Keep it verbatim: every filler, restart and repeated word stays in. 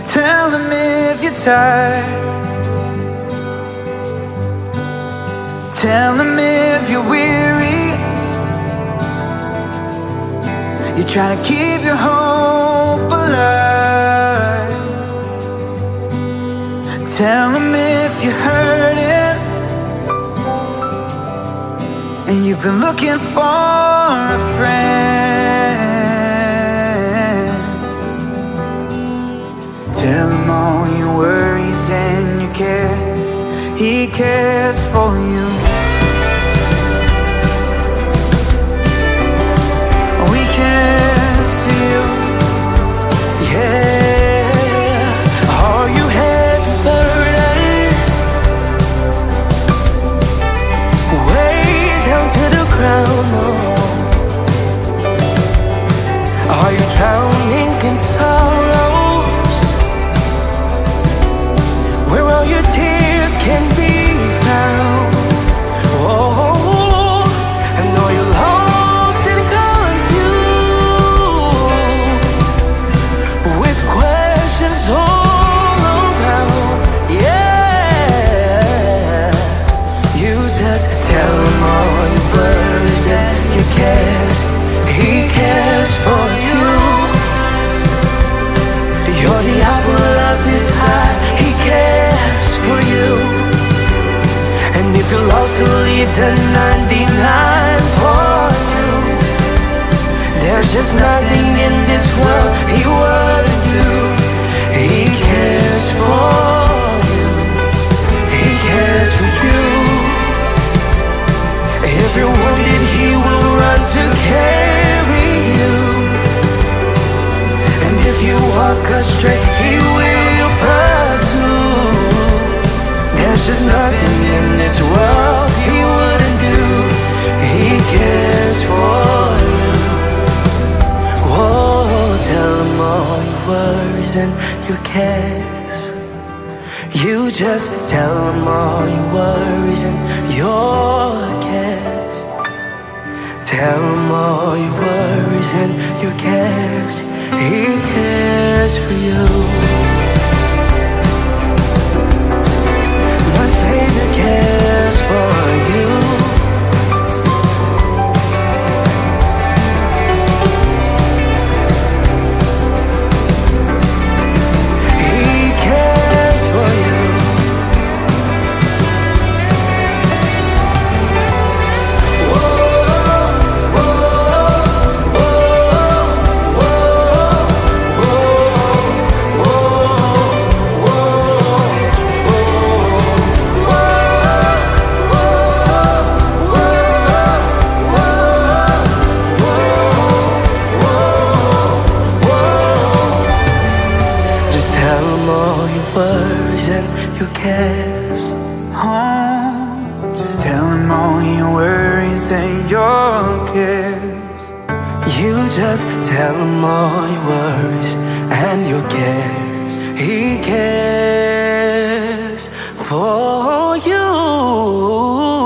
Tell him if you're tired. Tell him if you're weary. You're trying to keep your hope alive. Tell him if you're hurting and you've been looking for a friend. Tell him all your worries and your cares. He cares for you. He cares for you. Yeah. Are you heavy burden? Way down to the ground, no. Are you drowning in sorrows, where all your tears can be found? Oh, and know you're lost and confused, with questions all around. Yeah, you just tell him all your worries and your cares. He cares for you. You're the apple of his eye. He cares for you. And if you're lost, he'll leave the ninety-nine for you. There's just nothing in this world he wouldn't do. He cares for you. He cares for you. If you're wounded, he will run to carry you. And if you walk astray, he will pursue. There's just nothing in this world he wouldn't do. He cares for you. Whoa, tell him all your worries and your cares. You just tell him all your worries and your cares. Tell him all your worries and your cares. He cares for you. My Savior cares for you. He cares for you. Tell him all your worries and your cares. Oh, just tell him all your worries and your cares. You just tell him all your worries and your cares. He cares for you.